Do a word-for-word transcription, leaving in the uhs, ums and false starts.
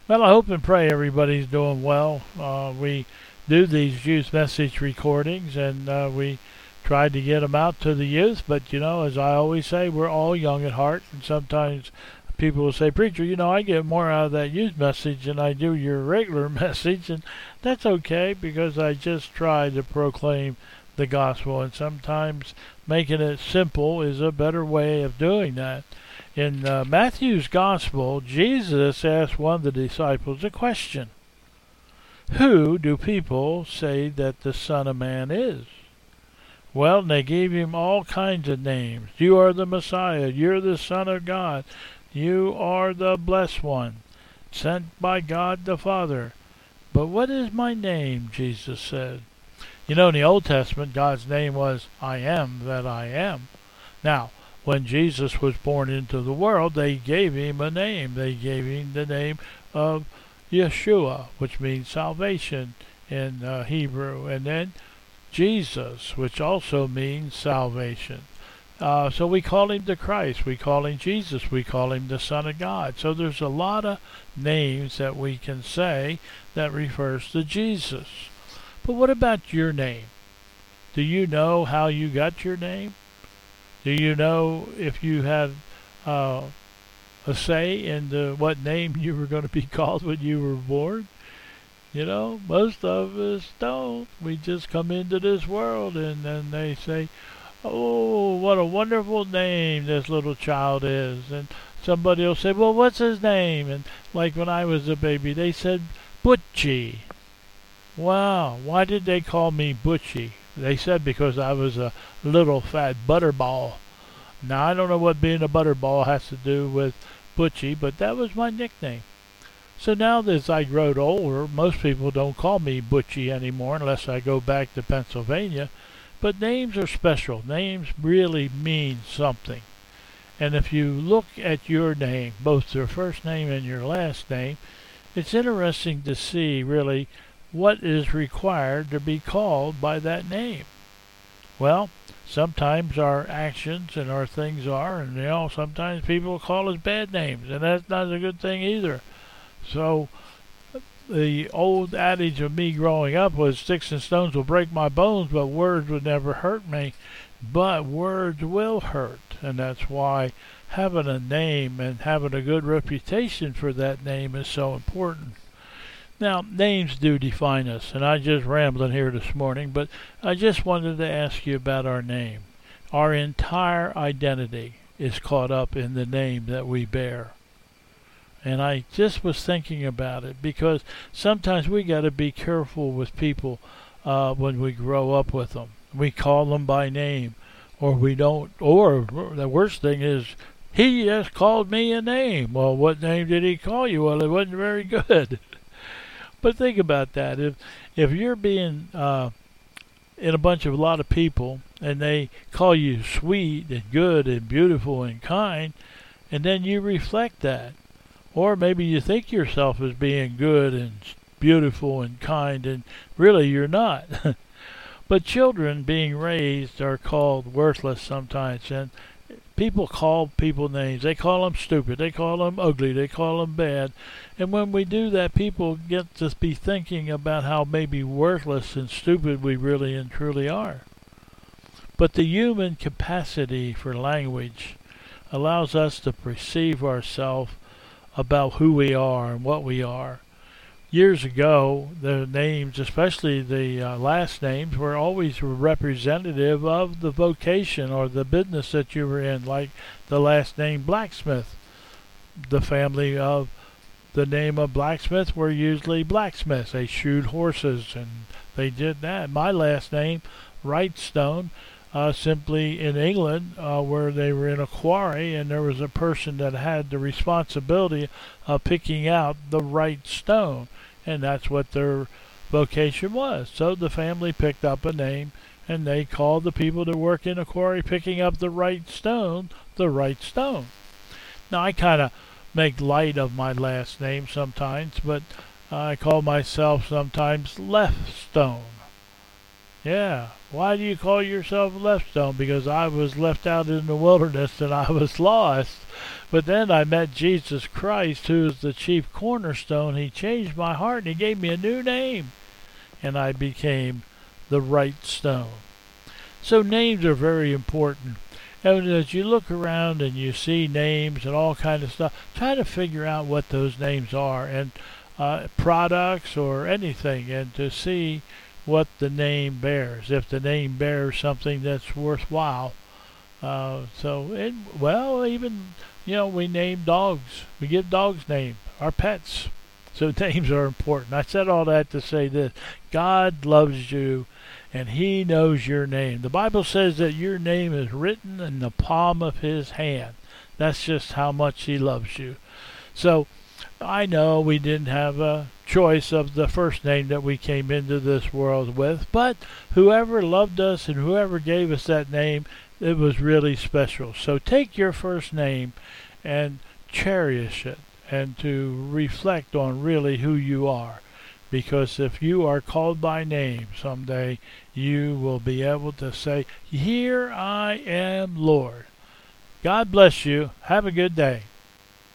Well, I hope and pray everybody's doing well. Uh, we do these youth message recordings, and uh, we try to get them out to the youth. But you know, as I always say, we're all young at heart, and sometimes people will say, "Preacher, you know, I get more out of that youth message than I do your regular message," and that's okay because I just try to proclaim the gospel, and sometimes making it simple is a better way of doing that. In uh, Matthew's Gospel, Jesus asked one of the disciples a question. Who do people say that the Son of Man is? Well, they gave him all kinds of names. You are the Messiah. You're the Son of God. You are the Blessed One, sent by God the Father. But what is my name? Jesus said. You know, in the Old Testament, God's name was I am that I am. Now, when Jesus was born into the world, they gave him a name. They gave him the name of Yeshua, which means salvation in uh, Hebrew, and then Jesus, which also means salvation. Uh, so we call him the Christ, we call him Jesus, we call him the Son of God. So there's a lot of names that we can say that refers to Jesus. But what about your name? Do you know how you got your name? Do you know if you had uh, a say in the, what name you were going to be called when you were born? You know, most of us don't. We just come into this world and then they say, "Oh, what a wonderful name this little child is." And somebody will say, "Well, what's his name?" And like when I was a baby, they said, "Butchie." Wow, why did they call me Butchie? They said because I was a little fat butterball. Now, I don't know what being a butterball has to do with Butchie, but that was my nickname. So now as I grow older, most people don't call me Butchie anymore unless I go back to Pennsylvania. But names are special. Names really mean something. And if you look at your name, both your first name and your last name, it's interesting to see really what is required to be called by that name. Well, sometimes our actions and our things are, and you know, sometimes people call us bad names, and that's not a good thing either. So the old adage of me growing up was sticks and stones will break my bones, but words would never hurt me. But words will hurt, and that's why having a name and having a good reputation for that name is so important. Now, names do define us, and I just rambling here this morning, but I just wanted to ask you about our name. Our entire identity is caught up in the name that we bear. And I just was thinking about it because sometimes we got to be careful with people uh, when we grow up with them. We call them by name, or we don't, or the worst thing is, he just called me a name. Well, what name did he call you? Well, it wasn't very good. But think about that. If if you're being uh, in a bunch of a lot of people and they call you sweet and good and beautiful and kind, and then you reflect that, or maybe you think yourself as being good and beautiful and kind, and really you're not. But children being raised are called worthless sometimes, and people call people names. They call them stupid. They call them ugly. They call them bad. And when we do that, people get to be thinking about how maybe worthless and stupid we really and truly are. But the human capacity for language allows us to perceive ourselves about who we are and what we are. Years ago, the names, especially the uh, last names, were always representative of the vocation or the business that you were in, like the last name Blacksmith. The family of the name of Blacksmith were usually blacksmiths. They shoed horses, and they did that. My last name, Wrightstone, uh, simply in England, uh, where they were in a quarry, and there was a person that had the responsibility of picking out the right stone. And that's what their vocation was. So the family picked up a name, and they called the people that work in a quarry picking up the right stone, the right stone. Now, I kind of make light of my last name sometimes, but I call myself sometimes Left Stone. Yeah, why do you call yourself Left Stone? Because I was left out in the wilderness and I was lost. But then I met Jesus Christ, who is the chief cornerstone. He changed my heart and he gave me a new name. And I became the right stone. So names are very important. And as you look around and you see names and all kind of stuff, try to figure out what those names are, and uh, products or anything, and to see what the name bears, if the name bears something that's worthwhile. Uh, so, it, well, even, you know, we name dogs. We give dogs names, our pets. So names are important. I said all that to say this. God loves you, and he knows your name. The Bible says that your name is written in the palm of his hand. That's just how much he loves you. So I know we didn't have a choice of the first name that we came into this world with, but whoever loved us and whoever gave us that name, it was really special. So take your first name and cherish it, and to reflect on really who you are. Because if you are called by name someday, you will be able to say, "Here I am, Lord." God bless you. Have a good day.